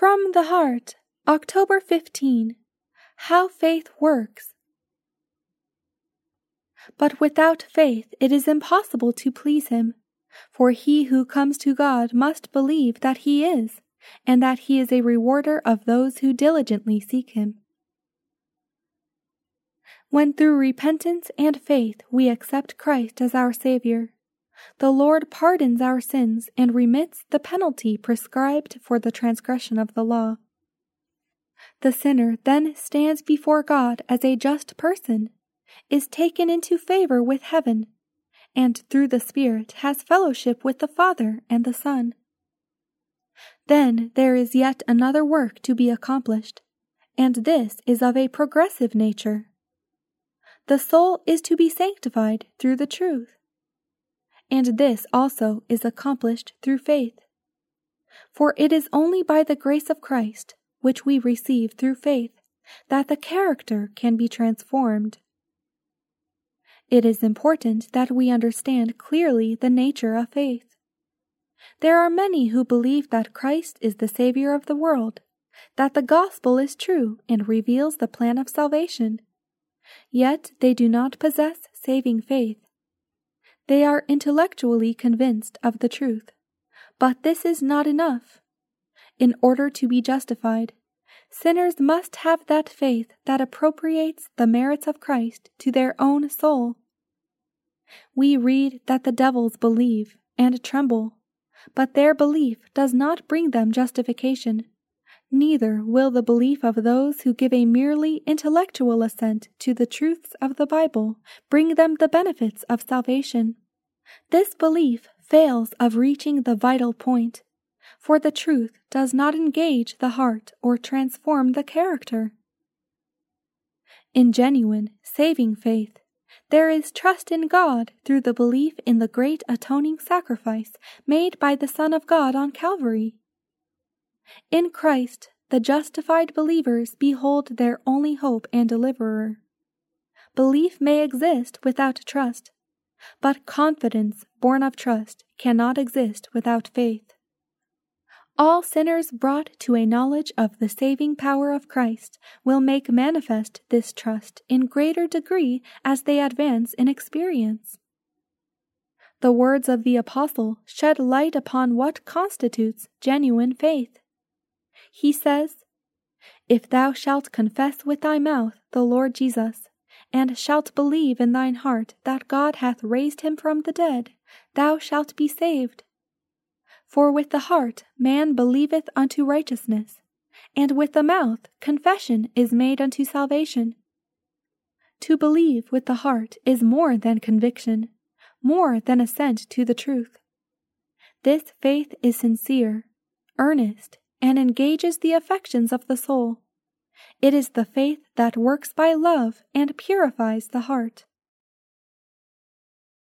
From the Heart, October 15. How Faith Works. But without faith it is impossible to please Him, for he who comes to God must believe that He is, and that He is a rewarder of those who diligently seek Him. When through repentance and faith we accept Christ as our Savior, the Lord pardons our sins and remits the penalty prescribed for the transgression of the law. The sinner then stands before God as a just person, is taken into favor with heaven, and through the Spirit has fellowship with the Father and the Son. Then there is yet another work to be accomplished, and this is of a progressive nature. The soul is to be sanctified through the truth, and this also is accomplished through faith. For it is only by the grace of Christ, which we receive through faith, that the character can be transformed. It is important that we understand clearly the nature of faith. There are many who believe that Christ is the Savior of the world, that the gospel is true and reveals the plan of salvation. Yet they do not possess saving faith. They are intellectually convinced of the truth, but this is not enough. In order to be justified, sinners must have that faith that appropriates the merits of Christ to their own soul. We read that the devils believe and tremble, but their belief does not bring them justification. Neither will the belief of those who give a merely intellectual assent to the truths of the Bible bring them the benefits of salvation. This belief fails of reaching the vital point, for the truth does not engage the heart or transform the character. In genuine, saving faith, there is trust in God through the belief in the great atoning sacrifice made by the Son of God on Calvary. In Christ, the justified believers behold their only hope and deliverer. Belief may exist without trust, but confidence born of trust cannot exist without faith. All sinners brought to a knowledge of the saving power of Christ will make manifest this trust in greater degree as they advance in experience. The words of the Apostle shed light upon what constitutes genuine faith. He says, "If thou shalt confess with thy mouth the Lord Jesus, and shalt believe in thine heart that God hath raised him from the dead, thou shalt be saved. For with the heart man believeth unto righteousness, and with the mouth confession is made unto salvation." To believe with the heart is more than conviction, more than assent to the truth. This faith is sincere, earnest, and engages the affections of the soul. It is the faith that works by love and purifies the heart.